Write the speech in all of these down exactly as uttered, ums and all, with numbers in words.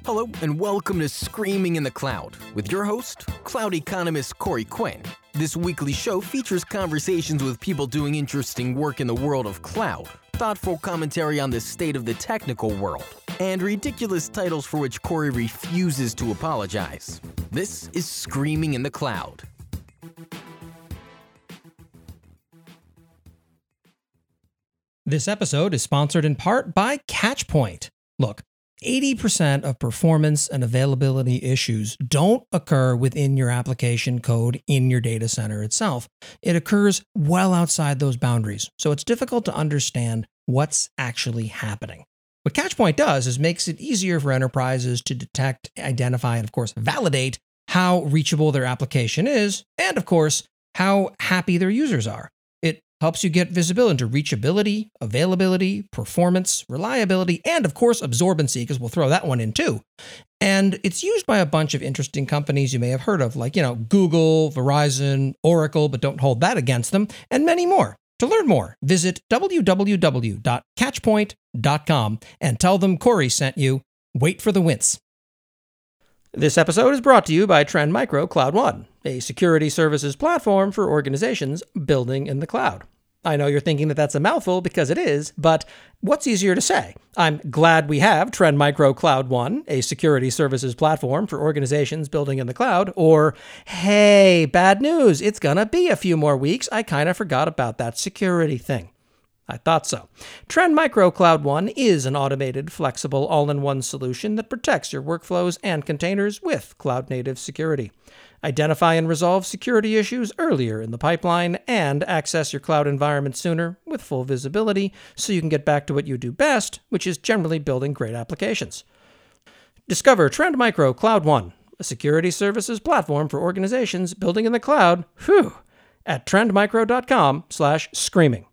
Hello, and welcome to Screaming in the Cloud with your host, cloud economist Corey Quinn. This weekly show features conversations with people doing interesting work in the world of cloud, thoughtful commentary on the state of the technical world, and ridiculous titles for which Corey refuses to apologize. This is Screaming in the Cloud. This episode is sponsored in part by Catchpoint. Look, eighty percent of performance and availability issues don't occur within your application code in your data center itself. It occurs well outside those boundaries, so it's difficult to understand what's actually happening. What Catchpoint does is makes it easier for enterprises to detect, identify, and of course validate how reachable their application is, and of course, how happy their users are. It helps you get visibility into reachability, availability, performance, reliability, and of course, absorbency, because we'll throw that one in too. And it's used by a bunch of interesting companies you may have heard of, like, you know, Google, Verizon, Oracle, but don't hold that against them, and many more. To learn more, visit w w w dot catchpoint dot com and tell them Corey sent you. Wait for the wince. This episode is brought to you by Trend Micro Cloud One, a security services platform for organizations building in the cloud. I know you're thinking that that's a mouthful because it is, but what's easier to say? I'm glad we have Trend Micro Cloud One, a security services platform for organizations building in the cloud, or, hey, bad news, it's gonna be a few more weeks. I kind of forgot about that security thing. I thought so. Trend Micro Cloud One is an automated, flexible, all-in-one solution that protects your workflows and containers with cloud-native security. Identify and resolve security issues earlier in the pipeline and access your cloud environment sooner with full visibility so you can get back to what you do best, which is generally building great applications. Discover Trend Micro Cloud One, a security services platform for organizations building in the cloud, whew, at trendmicro.com slash screaming.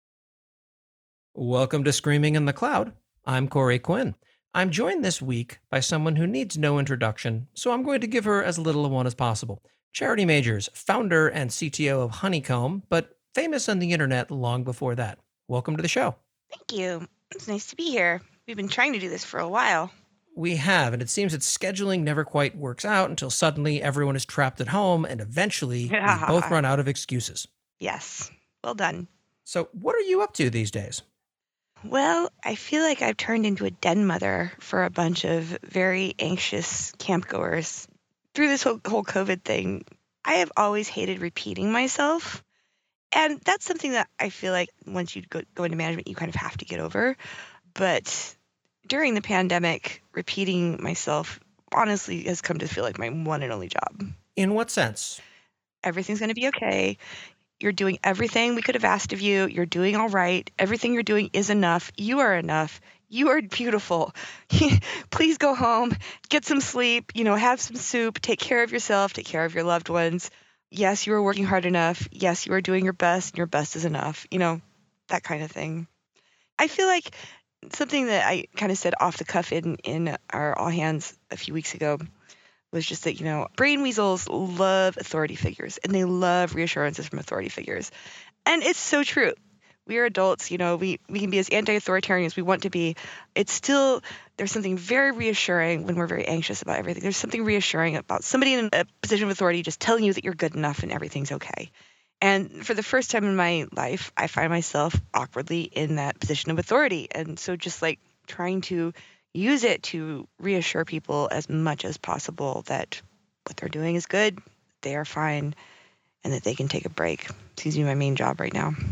Welcome to Screaming in the Cloud. I'm Corey Quinn. I'm joined this week by someone who needs no introduction, so I'm going to give her as little a one as possible. Charity Majors, founder and C T O of Honeycomb, but famous on the internet long before that. Welcome to the show. Thank you. It's nice to be here. We've been trying to do this for a while. We have, and it seems that scheduling never quite works out until suddenly everyone is trapped at home, and eventually we both run out of excuses. Yes. Well done. So what are you up to these days? Well, I feel like I've turned into a den mother for a bunch of very anxious campgoers. Through this whole, whole COVID thing, I have always hated repeating myself. And that's something that I feel like once you go, go into management, you kind of have to get over. But during the pandemic, repeating myself honestly has come to feel like my one and only job. In what sense? Everything's going to be okay. You're doing everything we could have asked of you. You're doing all right. Everything you're doing is enough. You are enough. You are beautiful. Please go home, get some sleep, you know, have some soup, take care of yourself, take care of your loved ones. Yes, you are working hard enough. Yes, you are doing your best, and your best is enough. You know, that kind of thing. I feel like something that I kind of said off the cuff in, in our all hands a few weeks ago was just that, you know, brain weasels love authority figures, and they love reassurances from authority figures. And it's so true. We are adults, you know, we, we can be as anti-authoritarian as we want to be. It's still, there's something very reassuring when we're very anxious about everything. There's something reassuring about somebody in a position of authority just telling you that you're good enough and everything's okay. And for the first time in my life, I find myself awkwardly in that position of authority. And so just like trying to use it to reassure people as much as possible that what they're doing is good, they are fine, and that they can take a break. Seems to be my main job right now.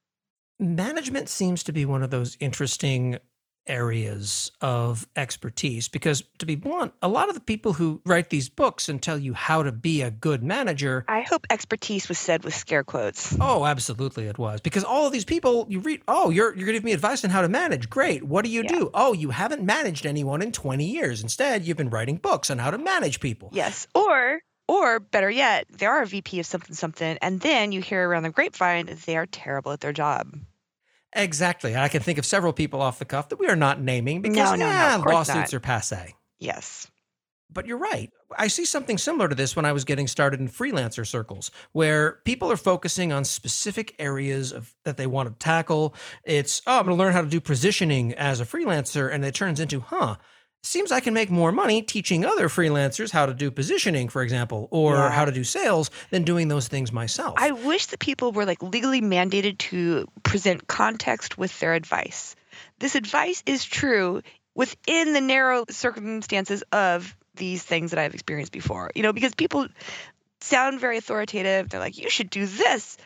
Management seems to be one of those interesting areas of expertise because, to be blunt, a lot of the people who write these books and tell you how to be a good manager. I hope expertise was said with scare quotes. Oh, absolutely it was. Because all of these people, you read, oh, you're you're going to give me advice on how to manage. Great. What do you yeah. do? Oh, you haven't managed anyone in twenty years. Instead, you've been writing books on how to manage people. Yes. Or, or better yet, they are a V P of something, something, and then you hear around the grapevine that they are terrible at their job. Exactly. I can think of several people off the cuff that we are not naming because no, no, yeah, no, lawsuits not. are passé. Yes. But you're right. I see something similar to this when I was getting started in freelancer circles, where people are focusing on specific areas of that they want to tackle. It's, oh, I'm going to learn how to do positioning as a freelancer. And it turns into, huh, seems I can make more money teaching other freelancers how to do positioning, for example, or Yeah. how to do sales than doing those things myself. I wish that people were like legally mandated to present context with their advice. This advice is true within the narrow circumstances of these things that I've experienced before. You know, because people sound very authoritative. They're like, you should do this.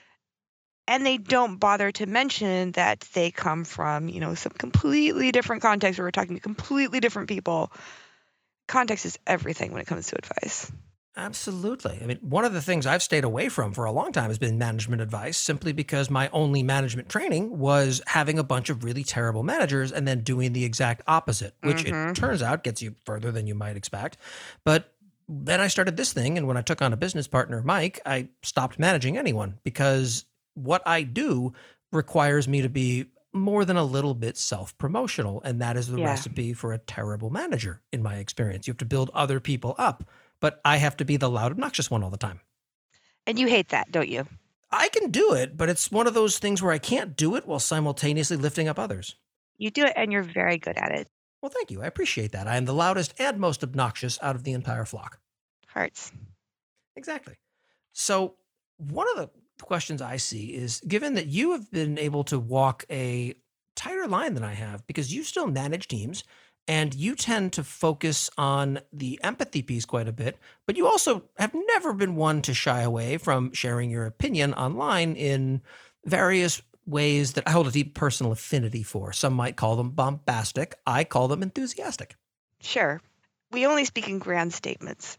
And they don't bother to mention that they come from, you know, some completely different context where we're talking to completely different people. Context is everything when it comes to advice. Absolutely. I mean, one of the things I've stayed away from for a long time has been management advice, simply because my only management training was having a bunch of really terrible managers and then doing the exact opposite, which Mhm. it turns out gets you further than you might expect. But then I started this thing, and when I took on a business partner, Mike, I stopped managing anyone because what I do requires me to be more than a little bit self-promotional, and that is the Yeah. recipe for a terrible manager, in my experience. You have to build other people up, but I have to be the loud, obnoxious one all the time. And you hate that, don't you? I can do it, but it's one of those things where I can't do it while simultaneously lifting up others. You do it and you're very good at it. Well, thank you. I appreciate that. I am the loudest and most obnoxious out of the entire flock. Hearts. Exactly. So one of the questions I see is, given that you have been able to walk a tighter line than I have, because you still manage teams and you tend to focus on the empathy piece quite a bit, but you also have never been one to shy away from sharing your opinion online in various ways that I hold a deep personal affinity for. Some might call them bombastic. I call them enthusiastic. Sure. We only speak in grand statements.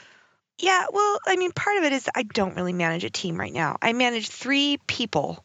Yeah, well, I mean, part of it is I don't really manage a team right now. I manage three people,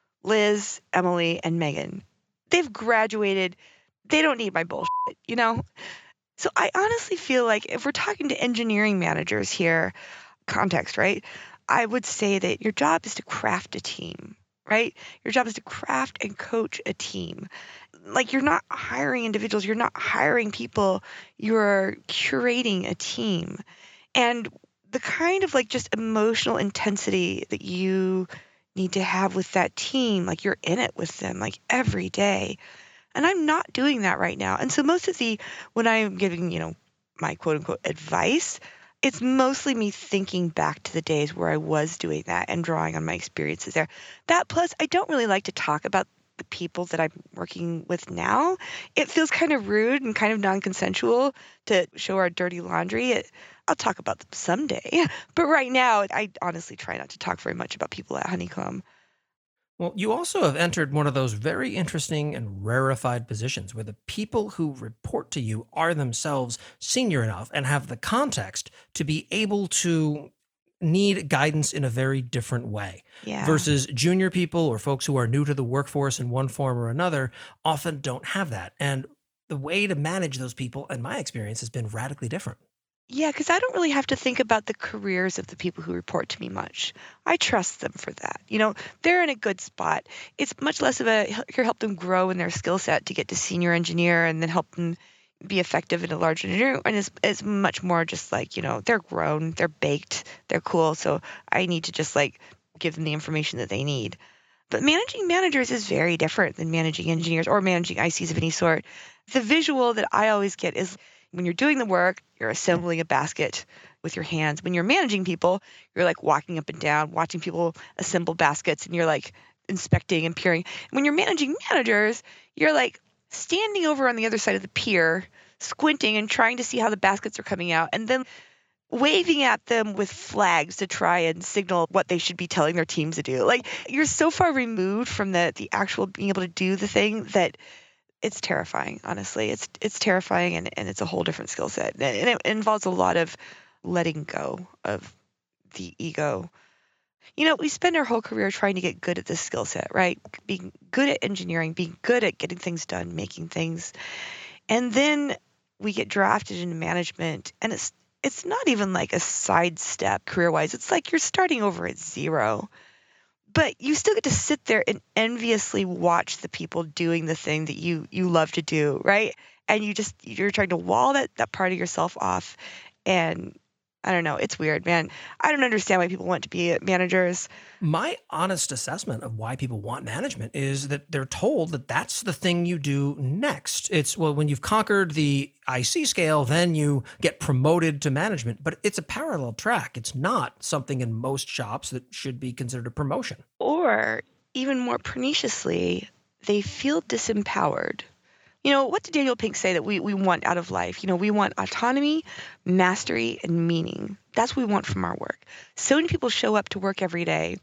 Liz, Emily, and Megan. They've graduated. They don't need my bullshit, you know? So I honestly feel like if we're talking to engineering managers here, context, right? I would say that your job is to craft a team, right? Your job is to craft and coach a team. Like, you're not hiring individuals, you're not hiring people, you're curating a team. And the kind of like just emotional intensity that you need to have with that team, like you're in it with them like every day. And I'm not doing that right now. And so most of the, when I'm giving, you know, my quote unquote advice, it's mostly me thinking back to the days where I was doing that and drawing on my experiences there. That plus, I don't really like to talk about the people that I'm working with now. It feels kind of rude and kind of non-consensual to show our dirty laundry. It, I'll talk about them someday. But right now, I honestly try not to talk very much about people at Honeycomb. Well, you also have entered one of those very interesting and rarefied positions where the people who report to you are themselves senior enough and have the context to be able to need guidance in a very different way. Yeah. Versus junior people or folks who are new to the workforce in one form or another often don't have that. And the way to manage those people, in my experience, has been radically different. Yeah, because I don't really have to think about the careers of the people who report to me much. I trust them for that. You know, they're in a good spot. It's much less of a here help them grow in their skill set to get to senior engineer and then help them be effective in a large engineer. And it's, it's much more just like, you know, they're grown, they're baked, they're cool. So I need to just like give them the information that they need. But managing managers is very different than managing engineers or managing I Cs of any sort. The visual that I always get is when you're doing the work, you're assembling a basket with your hands. When you're managing people, you're like walking up and down, watching people assemble baskets, and you're like inspecting and peering. When you're managing managers, you're like standing over on the other side of the pier, squinting and trying to see how the baskets are coming out, and then waving at them with flags to try and signal what they should be telling their teams to do. Like, you're so far removed from the the actual being able to do the thing that it's terrifying, honestly. It's it's terrifying, and, and it's a whole different skill set. And it involves a lot of letting go of the ego. You know, we spend our whole career trying to get good at this skill set, right? Being good at engineering, being good at getting things done, making things. And then we get drafted into management, and it's it's not even like a sidestep career-wise. It's like you're starting over at zero. But you still get to sit there and enviously watch the people doing the thing that you you love to do, right? And you just you're trying to wall that that part of yourself off, and I don't know. It's weird, man. I don't understand why people want to be managers. My honest assessment of why people want management is that they're told that that's the thing you do next. It's, well, when you've conquered the I C scale, then you get promoted to management. But it's a parallel track. It's not something in most shops that should be considered a promotion. Or even more perniciously, they feel disempowered. You know, what did Daniel Pink say that we, we want out of life? You know, we want autonomy, mastery, and meaning. That's what we want from our work. So many people show up to work every day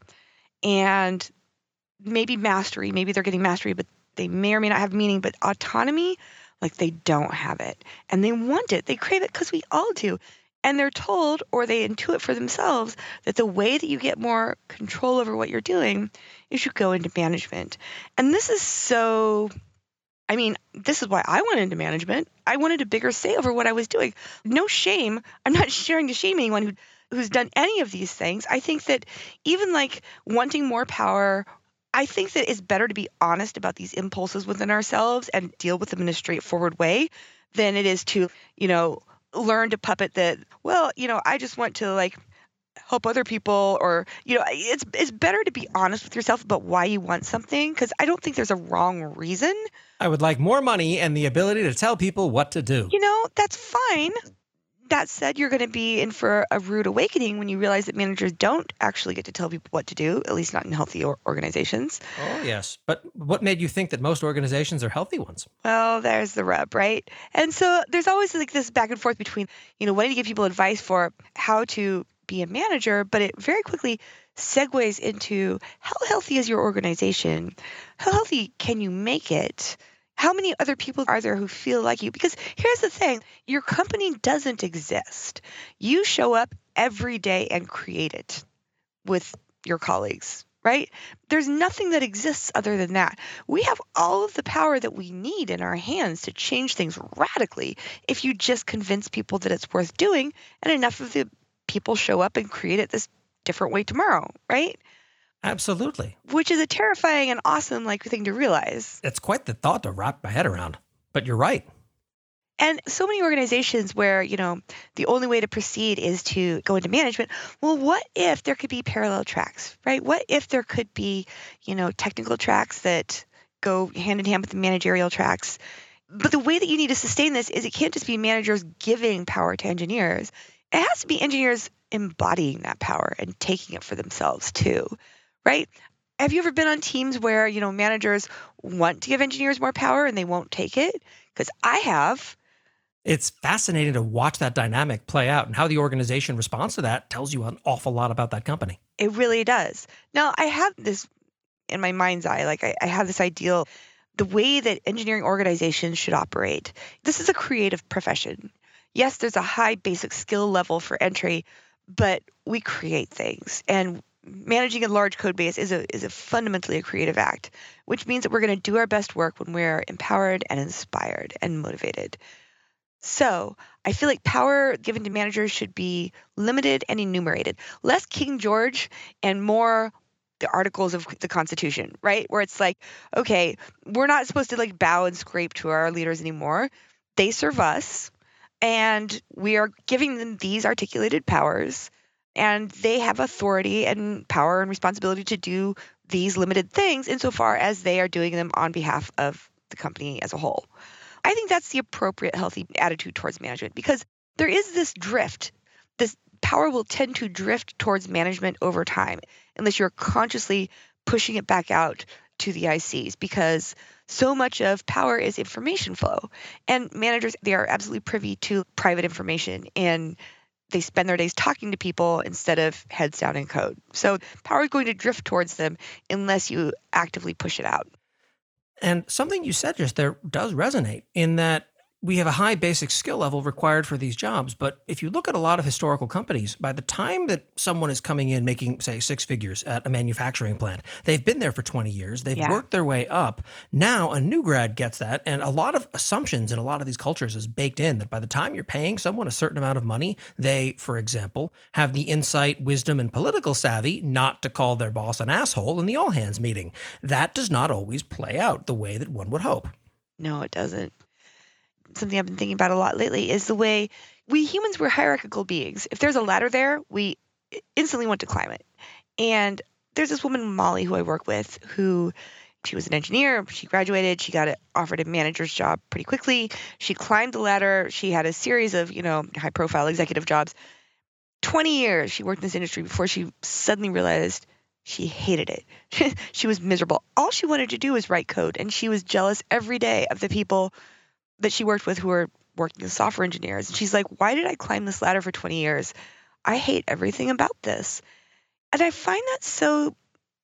and maybe mastery, maybe they're getting mastery, but they may or may not have meaning, but autonomy, like they don't have it. And they want it. They crave it because we all do. And they're told, or they intuit for themselves, that the way that you get more control over what you're doing is you go into management. And this is so... I mean, this is why I went into management. I wanted a bigger say over what I was doing. No shame. I'm not sharing to shame anyone who, who's done any of these things. I think that even like wanting more power, I think that it's better to be honest about these impulses within ourselves and deal with them in a straightforward way than it is to, you know, learn to puppet that, well, you know, I just want to like help other people, or, you know, it's it's better to be honest with yourself about why you want something, because I don't think there's a wrong reason. I would like more money and the ability to tell people what to do. You know, that's fine. That said, you're going to be in for a rude awakening when you realize that managers don't actually get to tell people what to do, at least not in healthy or- organizations. Oh, yes. But what made you think that most organizations are healthy ones? Well, there's the rub, right? And so there's always like this back and forth between, you know, wanting to give people advice for how to be a manager, but it very quickly segues into how healthy is your organization? How healthy can you make it? How many other people are there who feel like you? Because here's the thing, your company doesn't exist. You show up every day and create it with your colleagues, right? There's nothing that exists other than that. We have all of the power that we need in our hands to change things radically if you just convince people that it's worth doing, and enough of the people show up and create it this different way tomorrow, right? Absolutely. Which is a terrifying and awesome like thing to realize. It's quite the thought to wrap my head around, but you're right. And so many organizations where, you know, the only way to proceed is to go into management. Well, what if there could be parallel tracks, right? What if there could be, you know, technical tracks that go hand in hand with the managerial tracks? But the way that you need to sustain this is it can't just be managers giving power to engineers. It has to be engineers embodying that power and taking it for themselves too, right? Have you ever been on teams where, you know, managers want to give engineers more power and they won't take it? Because I have. It's fascinating to watch that dynamic play out, and how the organization responds to that tells you an awful lot about that company. It really does. Now, I have this in my mind's eye, like I, I have this ideal, the way that engineering organizations should operate. This is a creative profession. Yes, there's a high basic skill level for entry, but we create things. And managing a large code base is a is a fundamentally a creative act, which means that we're going to do our best work when we're empowered and inspired and motivated. So I feel like power given to managers should be limited and enumerated. Less King George and more the articles of the Constitution, right? Where it's like, okay, we're not supposed to like bow and scrape to our leaders anymore. They serve us. And we are giving them these articulated powers, and they have authority and power and responsibility to do these limited things insofar as they are doing them on behalf of the company as a whole. I think that's the appropriate, healthy attitude towards management, because there is this drift. This power will tend to drift towards management over time unless you're consciously pushing it back out to the I Cs, because so much of power is information flow. And managers, they are absolutely privy to private information, and they spend their days talking to people instead of heads down in code. So power is going to drift towards them unless you actively push it out. And something you said just there does resonate, in that we have a high basic skill level required for these jobs. But if you look at a lot of historical companies, by the time that someone is coming in making, say, six figures at a manufacturing plant, they've been there for twenty years. They've Yeah. worked their way up. Now a new grad gets that. And a lot of assumptions in a lot of these cultures is baked in that by the time you're paying someone a certain amount of money, they, for example, have the insight, wisdom, and political savvy not to call their boss an asshole in the all hands meeting. That does not always play out the way that one would hope. No, it doesn't. something I've been thinking about a lot lately is the way we humans were hierarchical beings. If there's a ladder there, we instantly want to climb it. And there's this woman, Molly, who I work with, who she was an engineer. She graduated. She got offered a manager's job pretty quickly. She climbed the ladder. She had a series of, you know, high-profile executive jobs. twenty years she worked in this industry before she suddenly realized she hated it. She was miserable. All she wanted to do was write code, and she was jealous every day of the people that she worked with who were working as software engineers. And she's like, why did I climb this ladder for twenty years? I hate everything about this. And I find that so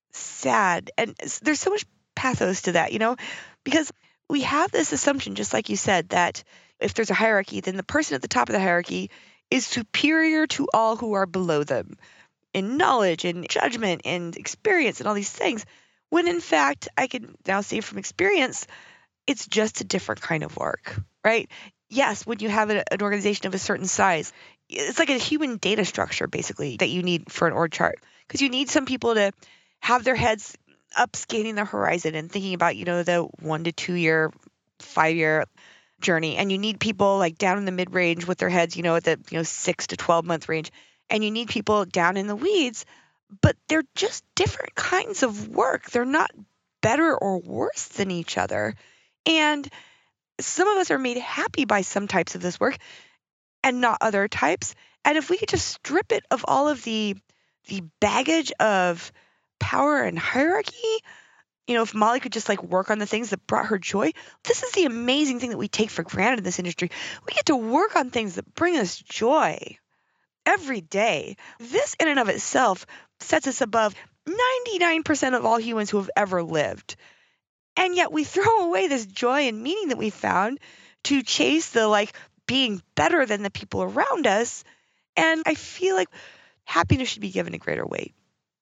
sad. And there's so much pathos to that, you know, because we have this assumption, just like you said, that if there's a hierarchy, then the person at the top of the hierarchy is superior to all who are below them in knowledge and judgment and experience and all these things. When in fact, I can now say from experience, it's just a different kind of work, right? Yes, when you have a, an organization of a certain size, it's like a human data structure, basically, that you need for an org chart. Because you need some people to have their heads up scanning the horizon and thinking about, you know, the one to two year, five year journey. And you need people like down in the mid range with their heads, you know, at the, you know, six to twelve month range. And you need people down in the weeds, but they're just different kinds of work. They're not better or worse than each other. And some of us are made happy by some types of this work and not other types. And if we could just strip it of all of the the baggage of power and hierarchy, you know, if Molly could just like work on the things that brought her joy, this is the amazing thing that we take for granted in this industry. We get to work on things that bring us joy every day. This in and of itself sets us above ninety-nine percent of all humans who have ever lived. And yet we throw away this joy and meaning that we found to chase the like being better than the people around us. And I feel like happiness should be given a greater weight.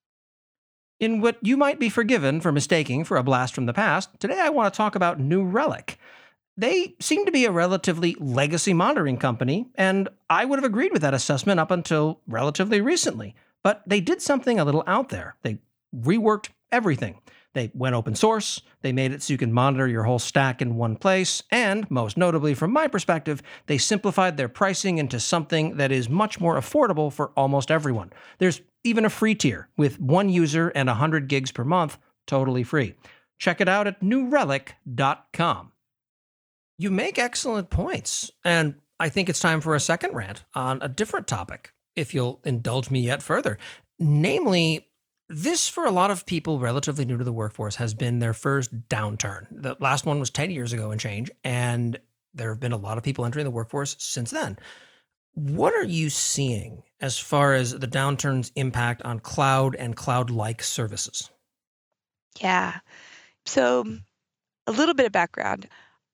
In what you might be forgiven for mistaking for a blast from the past, today I want to talk about New Relic. They seem to be a relatively legacy monitoring company, and I would have agreed with that assessment up until relatively recently. But they did something a little out there. They reworked everything. They went open source, they made it so you can monitor your whole stack in one place, and most notably from my perspective, they simplified their pricing into something that is much more affordable for almost everyone. There's even a free tier with one user and one hundred gigs per month, totally free. Check it out at new relic dot com. You make excellent points, and I think it's time for a second rant on a different topic, if you'll indulge me yet further. Namely, this, for a lot of people relatively new to the workforce, has been their first downturn. The last one was ten years ago and change, and there have been a lot of people entering the workforce since then. What are you seeing as far as the downturn's impact on cloud and cloud-like services? Yeah. So a little bit of background.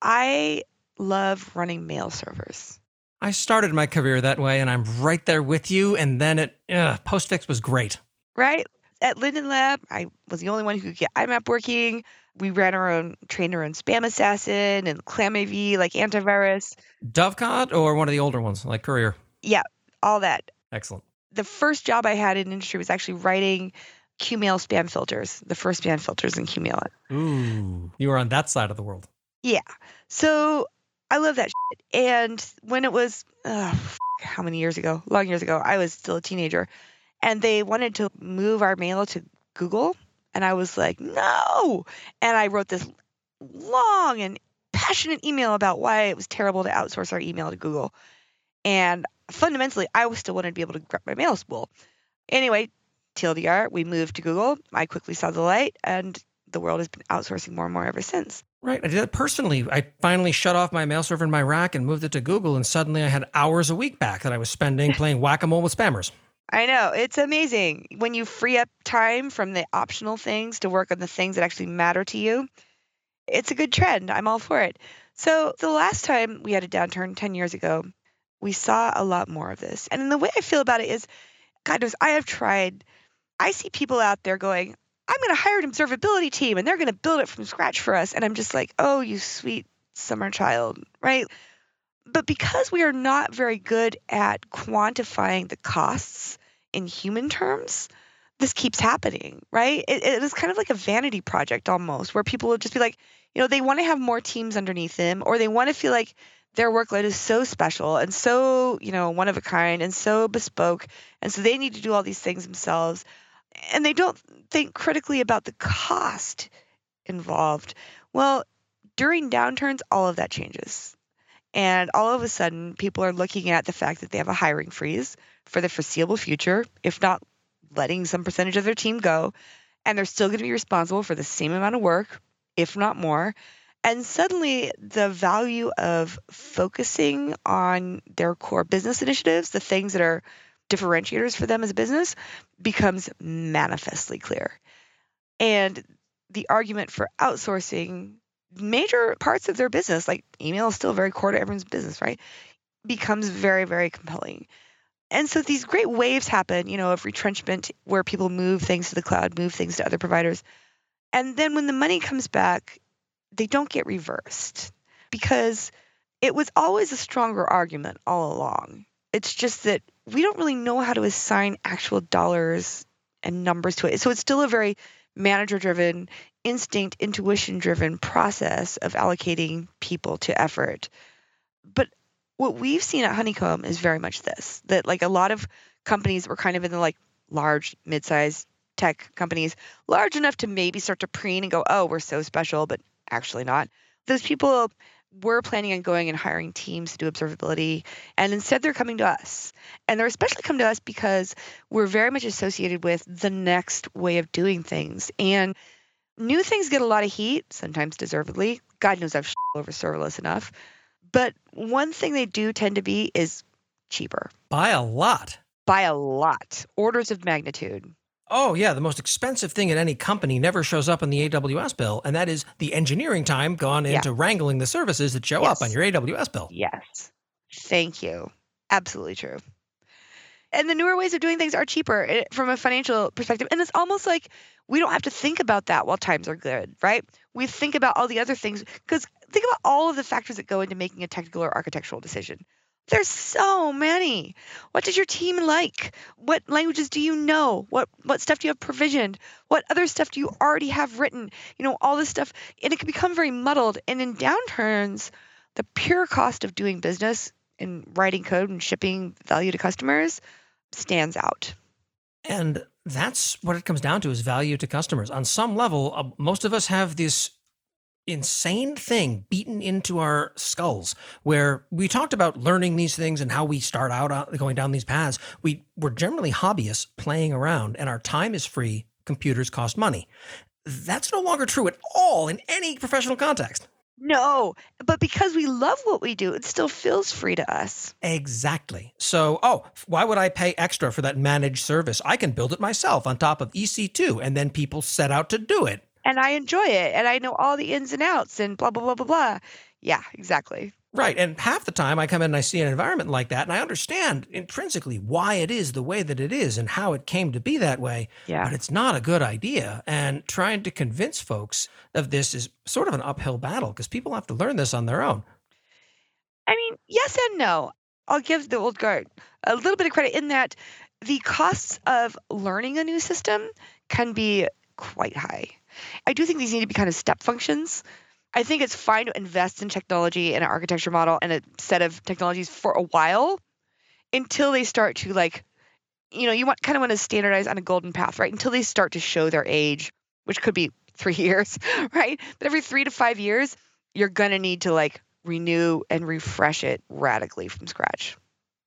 I love running mail servers. I started my career that way, and I'm right there with you, and then it, ugh, Postfix was great. Right? At Linden Lab, I was the only one who could get I MAP working. We ran our own, trained our own spam assassin and ClamAV, like antivirus. Dovecot or one of the older ones, like Courier? Yeah, all that. Excellent. The first job I had in industry was actually writing Qmail spam filters, the first spam filters in Qmail. Ooh, you were on that side of the world. Yeah. So I love that shit. And when it was, uh, how many years ago? Long years ago, I was still a teenager. And they wanted to move our mail to Google. And I was like, no. And I wrote this long and passionate email about why it was terrible to outsource our email to Google. And fundamentally, I still wanted to be able to grab my mail spool. Anyway, T L D R, we moved to Google. I quickly saw the light, and the world has been outsourcing more and more ever since. Right. I did that personally. I finally shut off my mail server in my rack and moved it to Google. And suddenly I had hours a week back that I was spending playing whack-a-mole with spammers. I know. It's amazing. When you free up time from the optional things to work on the things that actually matter to you, it's a good trend. I'm all for it. So the last time we had a downturn ten years ago, we saw a lot more of this. And the way I feel about it is, God knows, I have tried. I see people out there going, I'm going to hire an observability team and they're going to build it from scratch for us. And I'm just like, oh, you sweet summer child, right? But because we are not very good at quantifying the costs in human terms, this keeps happening, right? It, it is kind of like a vanity project almost, where people will just be like, you know, they want to have more teams underneath them, or they want to feel like their workload is so special and so, you know, one of a kind and so bespoke. And so they need to do all these things themselves. And they don't think critically about the cost involved. Well, during downturns, all of that changes. And all of a sudden, people are looking at the fact that they have a hiring freeze for the foreseeable future, if not letting some percentage of their team go. And they're still going to be responsible for the same amount of work, if not more. And suddenly, the value of focusing on their core business initiatives, the things that are differentiators for them as a business, becomes manifestly clear. And the argument for outsourcing major parts of their business, like email is still very core to everyone's business, right, becomes very, very compelling. And so these great waves happen, you know, of retrenchment where people move things to the cloud, move things to other providers. And then when the money comes back, they don't get reversed because it was always a stronger argument all along. It's just that we don't really know how to assign actual dollars and numbers to it. So it's still a very manager-driven, instinct, intuition-driven process of allocating people to effort. But what we've seen at Honeycomb is very much this, that like a lot of companies were kind of in the like large, mid-sized tech companies, large enough to maybe start to preen and go, oh, we're so special, but actually not. Those people were planning on going and hiring teams to do observability, and instead they're coming to us. And they're especially coming to us because we're very much associated with the next way of doing things. And new things get a lot of heat, sometimes deservedly. God knows I've shit over serverless enough. But one thing they do tend to be is cheaper. By a lot. By a lot. Orders of magnitude. Oh, yeah. The most expensive thing at any company never shows up in the A W S bill, and that is the engineering time gone into yeah. wrangling the services that show yes. up on your A W S bill. Yes. Thank you. Absolutely true. And the newer ways of doing things are cheaper from a financial perspective. And it's almost like we don't have to think about that while times are good, right? We think about all the other things because think about all of the factors that go into making a technical or architectural decision. There's so many. What does your team like? What languages do you know? What what stuff do you have provisioned? What other stuff do you already have written? You know, all this stuff. And it can become very muddled. And in downturns, the pure cost of doing business and writing code and shipping value to customers stands out. And that's what it comes down to is value to customers. On some level, uh, most of us have this insane thing beaten into our skulls where we talked about learning these things and how we start out going down these paths. We we're generally hobbyists playing around and our time is free. Computers cost money. That's no longer true at all in any professional context. No, but because we love what we do, it still feels free to us. Exactly. So, oh, why would I pay extra for that managed service? I can build it myself on top of E C two and then people set out to do it. And I enjoy it, and I know all the ins and outs, and blah, blah, blah, blah, blah. Yeah, exactly. Right, and half the time I come in and I see an environment like that, and I understand intrinsically why it is the way that it is and how it came to be that way, yeah. but it's not a good idea. And trying to convince folks of this is sort of an uphill battle because people have to learn this on their own. I mean, yes and no. I'll give the old guard a little bit of credit in that the costs of learning a new system can be quite high. I do think these need to be kind of step functions. I think it's fine to invest in technology and an architecture model and a set of technologies for a while until they start to like, you know, you want kind of want to standardize on a golden path, right? Until they start to show their age, which could be three years, right? But every three to five years, you're going to need to like renew and refresh it radically from scratch.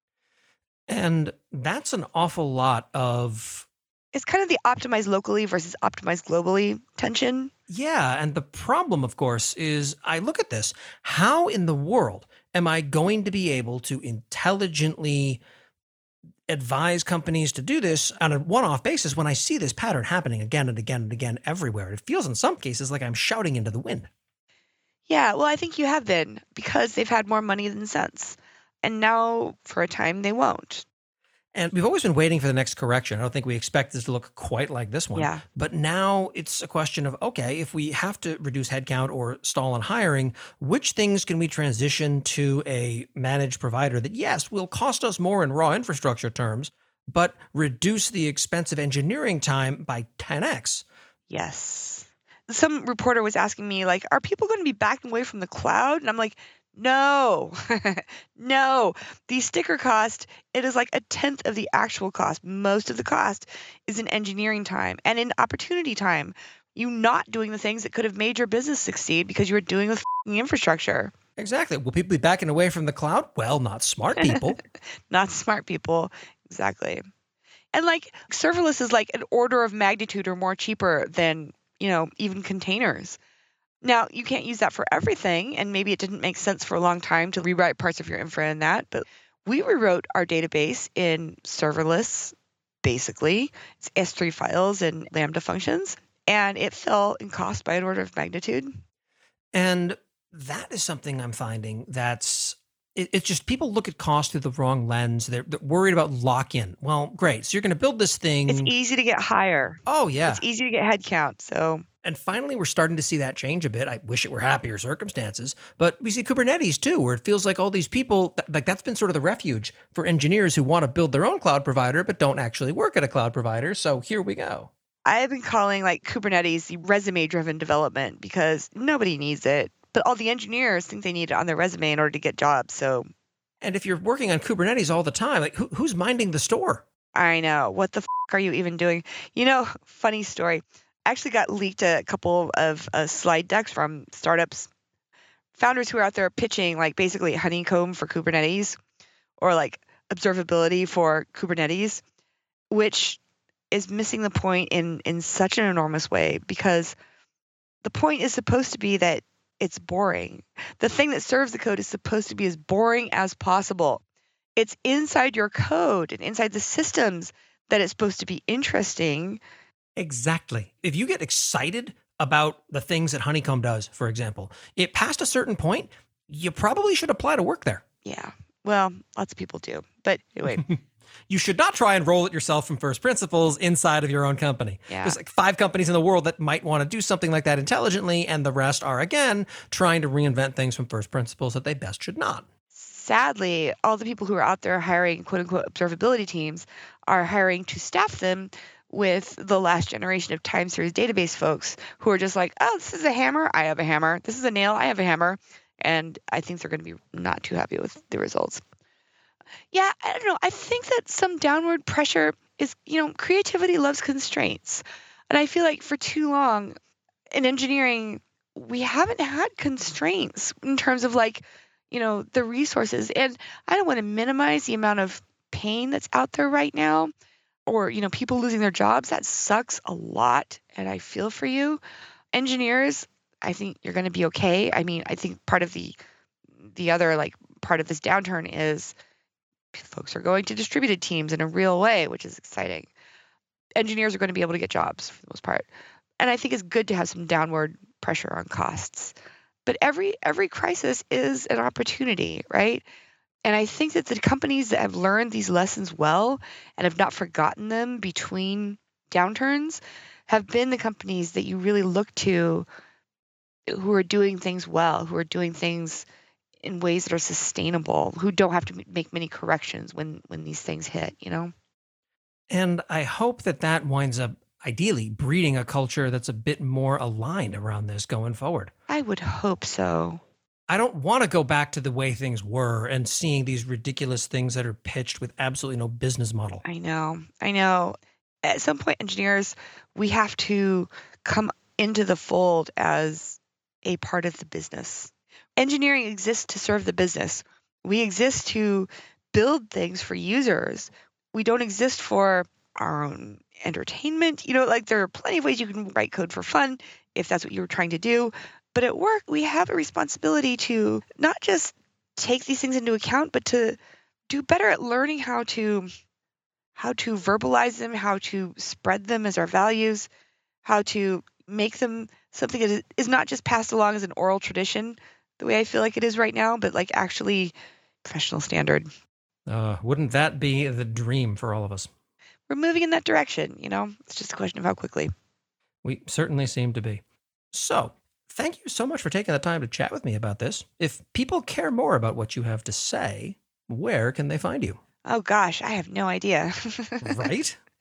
And that's an awful lot of... It's kind of the optimize locally versus optimize globally tension. Yeah. And the problem, of course, is I look at this. How in the world am I going to be able to intelligently advise companies to do this on a one-off basis when I see this pattern happening again and again and again everywhere? It feels in some cases like I'm shouting into the wind. Yeah. Well, I think you have been because they've had more money than sense. And now for a time they won't. And we've always been waiting for the next correction. I don't think we expect this to look quite like this one. Yeah. But now it's a question of, okay, if we have to reduce headcount or stall on hiring, which things can we transition to a managed provider that, yes, will cost us more in raw infrastructure terms, but reduce the expensive engineering time by ten x? Yes. Some reporter was asking me, like, are people going to be backing away from the cloud? And I'm like, No, no. The sticker cost, it is like a tenth of the actual cost. Most of the cost is in engineering time and in opportunity time. You not doing the things that could have made your business succeed because you were doing the f***ing infrastructure. Exactly. Will people be backing away from the cloud? Well, not smart people. Not smart people. Exactly. And like serverless is like an order of magnitude or more cheaper than, you know, even containers. Now, you can't use that for everything, and maybe it didn't make sense for a long time to rewrite parts of your infra in that, but we rewrote our database in serverless, basically. It's S three files and Lambda functions, and it fell in cost by an order of magnitude. And that is something I'm finding that's, it, it's just people look at cost through the wrong lens. They're, they're worried about lock-in. Well, great. So you're going to build this thing. It's easy to get higher. Oh, yeah. It's easy to get headcount, so... And finally, we're starting to see that change a bit. I wish it were happier circumstances, but we see Kubernetes too, where it feels like all these people, like that's been sort of the refuge for engineers who want to build their own cloud provider, but don't actually work at a cloud provider. So here we go. I have been calling like Kubernetes the resume-driven development because nobody needs it, but all the engineers think they need it on their resume in order to get jobs. So, and if you're working on Kubernetes all the time, like who, who's minding the store? I know. What the f- are you even doing? You know, funny story. Actually got leaked a couple of uh, slide decks from startups, founders who are out there pitching like basically honeycomb for Kubernetes or like observability for Kubernetes, which is missing the point in, in such an enormous way because the point is supposed to be that it's boring. The thing that serves the code is supposed to be as boring as possible. It's inside your code and inside the systems that it's supposed to be interesting. Exactly. If you get excited about the things that Honeycomb does, for example, it past a certain point, you probably should apply to work there. Yeah. Well, lots of people do. But anyway. You should not try and roll it yourself from first principles inside of your own company. Yeah. There's like five companies in the world that might want to do something like that intelligently, and the rest are, again, trying to reinvent things from first principles that they best should not. Sadly, all the people who are out there hiring quote-unquote observability teams are hiring to staff them with the last generation of time series database folks who are just like, oh, this is a hammer, I have a hammer. This is a nail, I have a hammer. And I think they're going to be not too happy with the results. Yeah, I don't know. I think that some downward pressure is, you know, creativity loves constraints. And I feel like for too long in engineering, we haven't had constraints in terms of like, you know, the resources. And I don't want to minimize the amount of pain that's out there right now. Or, you know, people losing their jobs, that sucks a lot. And I feel for you. Engineers, I think you're going to be okay. I mean, I think part of the the other, like, part of this downturn is folks are going to distributed teams in a real way, which is exciting. Engineers are going to be able to get jobs for the most part. And I think it's good to have some downward pressure on costs. But every every crisis is an opportunity, right? And I think that the companies that have learned these lessons well and have not forgotten them between downturns have been the companies that you really look to who are doing things well, who are doing things in ways that are sustainable, who don't have to make many corrections when, when these things hit, you know? And I hope that that winds up ideally breeding a culture that's a bit more aligned around this going forward. I would hope so. I don't want to go back to the way things were and seeing these ridiculous things that are pitched with absolutely no business model. I know. I know. At some point, engineers, we have to come into the fold as a part of the business. Engineering exists to serve the business. We exist to build things for users. We don't exist for our own entertainment. You know, like there are plenty of ways you can write code for fun if that's what you were trying to do. But at work, we have a responsibility to not just take these things into account, but to do better at learning how to how to verbalize them, how to spread them as our values, how to make them something that is not just passed along as an oral tradition, the way I feel like it is right now, but like actually professional standard. Uh, wouldn't that be the dream for all of us? We're moving in that direction, you know? It's just a question of how quickly. We certainly seem to be. So, thank you so much for taking the time to chat with me about this. If people care more about what you have to say, where can they find you? Oh, gosh, I have no idea. Right?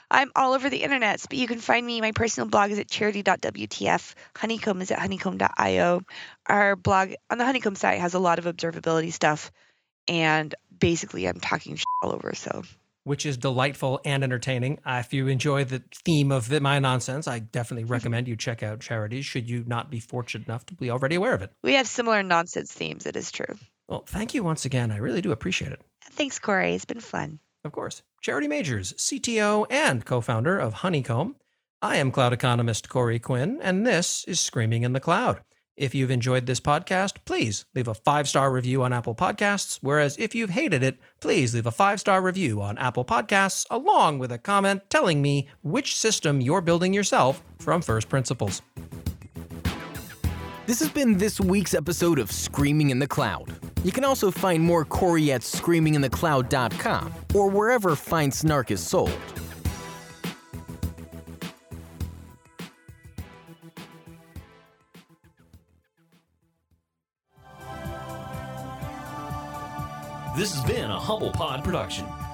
I'm all over the internets, but you can find me. My personal blog is at charity dot w t f. Honeycomb is at honeycomb dot i o. Our blog on the Honeycomb site has a lot of observability stuff, and basically I'm talking shit all over, so... Which is delightful and entertaining. Uh, if you enjoy the theme of my nonsense, I definitely recommend you check out Charity, should you not be fortunate enough to be already aware of it. We have similar nonsense themes, it is true. Well, thank you once again. I really do appreciate it. Thanks, Corey. It's been fun. Of course. Charity Majors, C T O and co-founder of Honeycomb. I am cloud economist Corey Quinn, and this is Screaming in the Cloud. If you've enjoyed this podcast, please leave a five-star review on Apple Podcasts, whereas if you've hated it, please leave a five-star review on Apple Podcasts, along with a comment telling me which system you're building yourself from first principles. This has been this week's episode of Screaming in the Cloud. You can also find more Corey at screaming in the cloud dot com or wherever fine snark is sold. This has been a Humble Pod production.